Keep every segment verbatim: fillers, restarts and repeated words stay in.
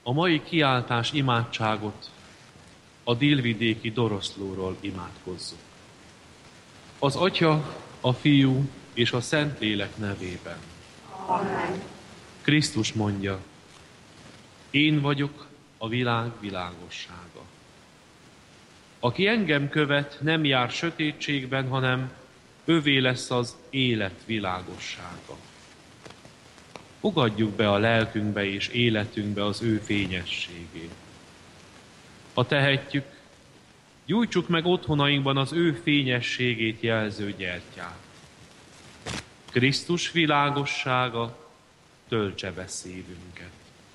A mai kiáltás imádságot a délvidéki Doroszlóról imádkozzuk. Az Atya, a Fiú és a Szentlélek nevében. Amen. Krisztus mondja, én vagyok a világ világossága. Aki engem követ, nem jár sötétségben, hanem övé lesz az élet világossága. Fogadjuk be a lelkünkbe és életünkbe az ő fényességét. Ha tehetjük, gyújtsuk meg otthonainkban az ő fényességét jelző gyertyát. Krisztus világossága töltse be szívünket.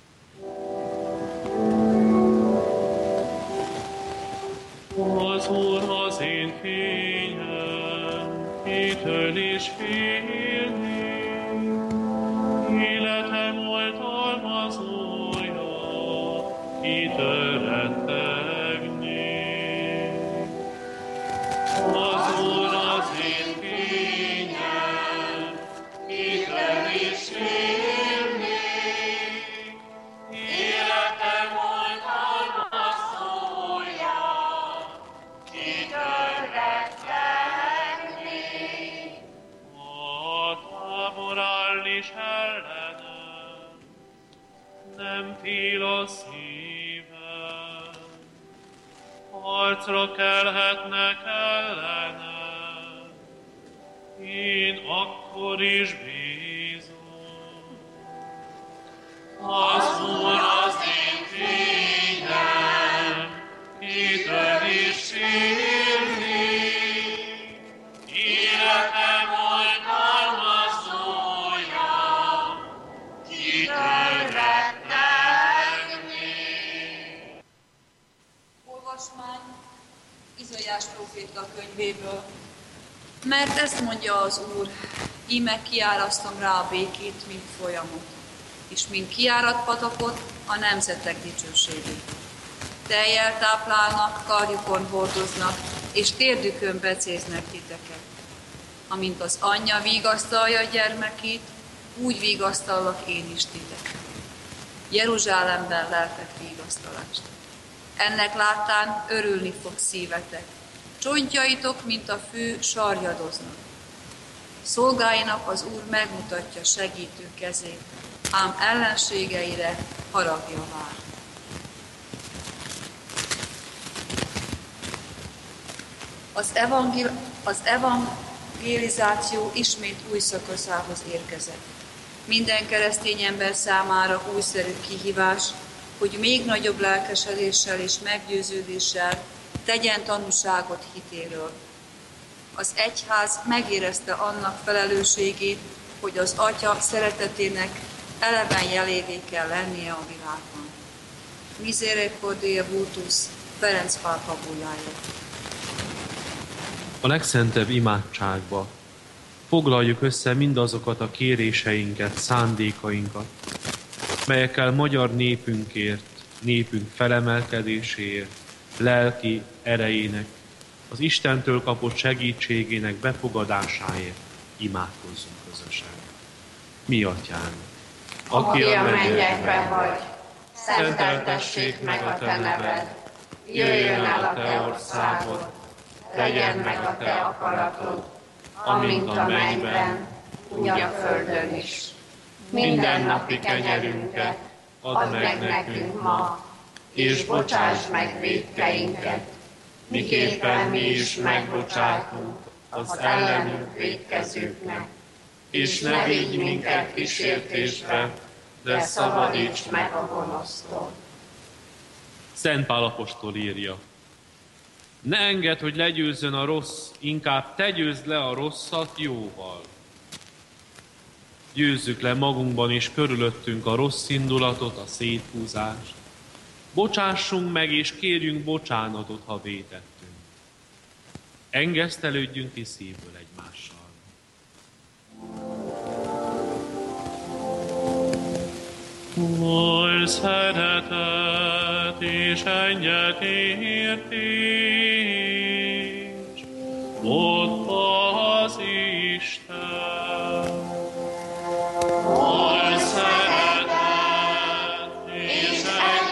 Az Úr az én fényem, kitől is félnék, életem oltalmazója, kitől rettegnék. Az Úr az én fényem, kitől is félnék, életem oltalmazója, kitől rettegnék. A tábor áll is ellenem, nem fél a szívem, harcra kelhetnek ellenem, én akkor is bízom. Az Úr az én fényem, kitől is félnék, életem oltalmazója, kitől rettegnék. Olvasmány Izaiás próféta könyvéből. Mert ezt mondja az Úr, íme kiárasztom rá a békét, mint folyamot, és mint kiáradt patakot a nemzetek dicsőségét. Tejjel táplálnak, karjukon hordoznak, és térdükön becéznek titeket. Amint az anyja vigasztalja a gyermekét, úgy vigasztallak én is titeket. Jeruzsálemben leltek vigasztalást. Ennek láttán örülni fog szívetek. Csontjaitok, mint a fű, sarjadoznak. Szolgáinak az Úr megmutatja segítő kezét, ám ellenségeire haragja vár. Az, evangél, az evangelizáció ismét új szakaszához érkezett. Minden keresztény ember számára újszerű kihívás, hogy még nagyobb lelkesedéssel és meggyőződéssel tegyen tanúságot hitéről. Az egyház megérezte annak felelősségét, hogy az Atya szeretetének eleven jelévé kell lennie a világban. Misericordia Vultus, Ferenc pápa bújája. A legszentebb imádságba foglaljuk össze mindazokat a kéréseinket, szándékainkat, melyekkel magyar népünkért, népünk felemelkedéséért, lelki erejének, az Istentől kapott segítségének befogadásáért imádkozzunk közösen. Mi Atyánk, aki a mennyekben vagy, szenteltessék meg a te neved, jöjjön el a te országod, legyen meg a te akaratod, amint a mennyben, úgy a földön is. Mindennapi kenyerünket add meg nekünk ma, és bocsásd meg vétkeinket, miképpen mi is megbocsátunk az ellenünk vétkezőknek. És ne vigy minket kísértésbe, de szabadíts meg a gonosztól. Szent Pál apostol írja, ne engedd, hogy legyőzzön a rossz, inkább te győzd le a rosszat jóval. Győzzük le magunkban és körülöttünk a rossz indulatot, a széthúzást. Bocsássunk meg és kérjünk bocsánatot, ha vétettünk. Engesztelődjünk ki szívből egymással. Oly szeretet és egyetértés, ott az Isten. Oly szeretet és egyetértés,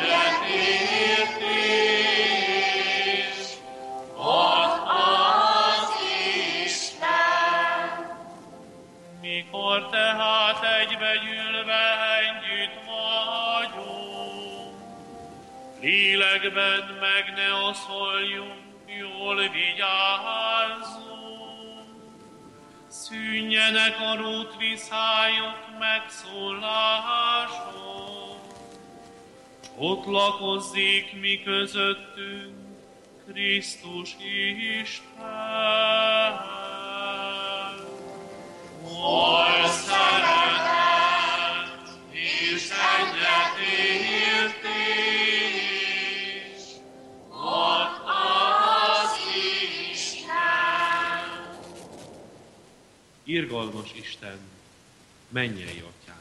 szívekben meg ne asszoljunk, jól vigyázzunk. Szűnjenek a rótviszályok megszólások, ott lakozzék mi közöttünk Krisztus Isten. Oly szeretet és egyetértés ad az Isten. Irgalmas Isten, mennyei Atyánk!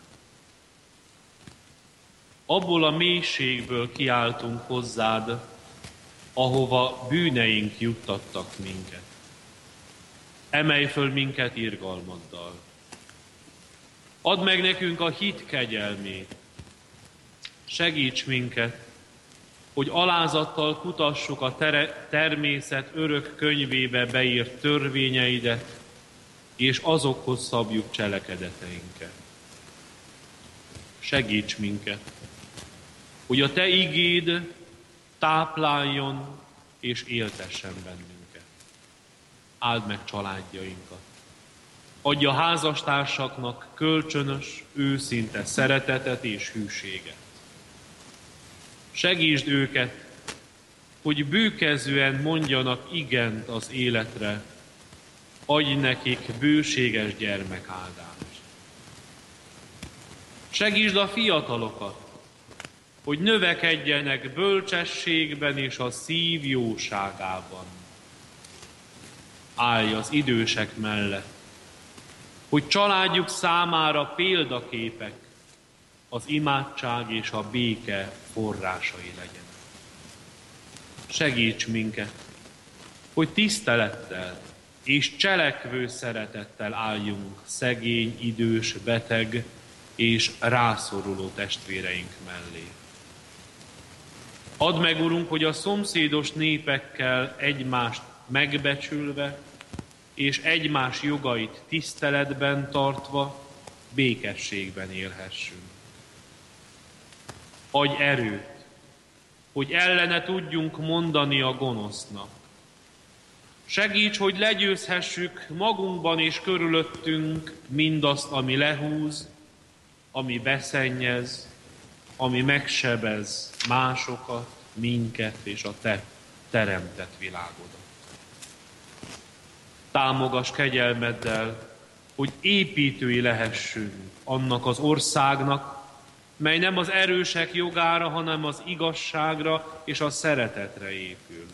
Abból a mélységből kiáltunk hozzád, ahova bűneink juttattak minket. Emelj föl minket irgalmaddal. Add meg nekünk a hit kegyelmét. Segíts minket, hogy alázattal kutassuk a tere- természet örök könyvébe beírt törvényeidet, és azokhoz szabjuk cselekedeteinket. Segíts minket, hogy a Te igéd tápláljon és éltessen bennünket. Áld meg családjainkat. Adj a házastársaknak kölcsönös, őszinte szeretetet és hűséget. Segítsd őket, hogy bőkezűen mondjanak igent az életre, adj nekik bőséges gyermekáldást. Segítsd a fiatalokat, hogy növekedjenek bölcsességben és a szív jóságában. Állj az idősek mellett, hogy családjuk számára példaképek, az imádság és a béke forrásai legyenek. Segíts minket, hogy tisztelettel és cselekvő szeretettel álljunk szegény, idős, beteg és rászoruló testvéreink mellé. Add meg, Urunk, hogy a szomszédos népekkel egymást megbecsülve és egymás jogait tiszteletben tartva békességben élhessünk. Adj erőt, hogy ellene tudjunk mondani a gonosznak. Segíts, hogy legyőzhessük magunkban és körülöttünk mindazt, ami lehúz, ami beszennyez, ami megsebez másokat, minket és a Te teremtett világodat. Támogass kegyelmeddel, hogy építői lehessünk annak az országnak, mely nem az erősek jogára, hanem az igazságra és a szeretetre épül.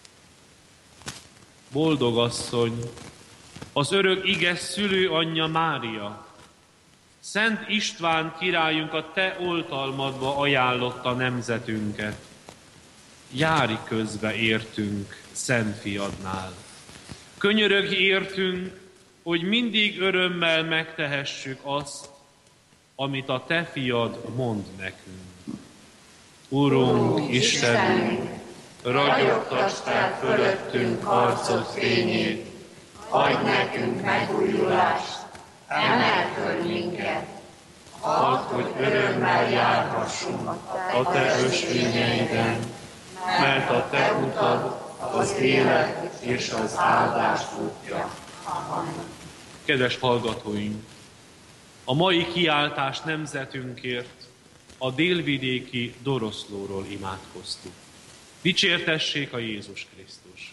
Boldog asszony, az örök ige szülőanyja Mária, Szent István királyunk a te oltalmadba ajánlotta nemzetünket. Járj közbe értünk, Szent Fiadnál. Könyörögj értünk, hogy mindig örömmel megtehessük azt, amit a te fiad mond nekünk. Urunk, Istenünk, ragyogtasd fel fölöttünk arcod fényét, adj nekünk megújulást, emeld föl minket, add, hogy örömmel járhassunk a te ösvényeiden, mert a te utad az élet és az áldás útja. Kedves hallgatóink, a mai kiáltás nemzetünkért a délvidéki Doroszlóról imádkoztuk. Dicsértessék a Jézus Krisztus!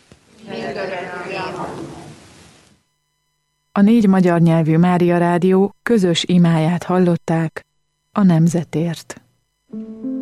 A négy magyar nyelvű Mária Rádió közös imáját hallották a nemzetért.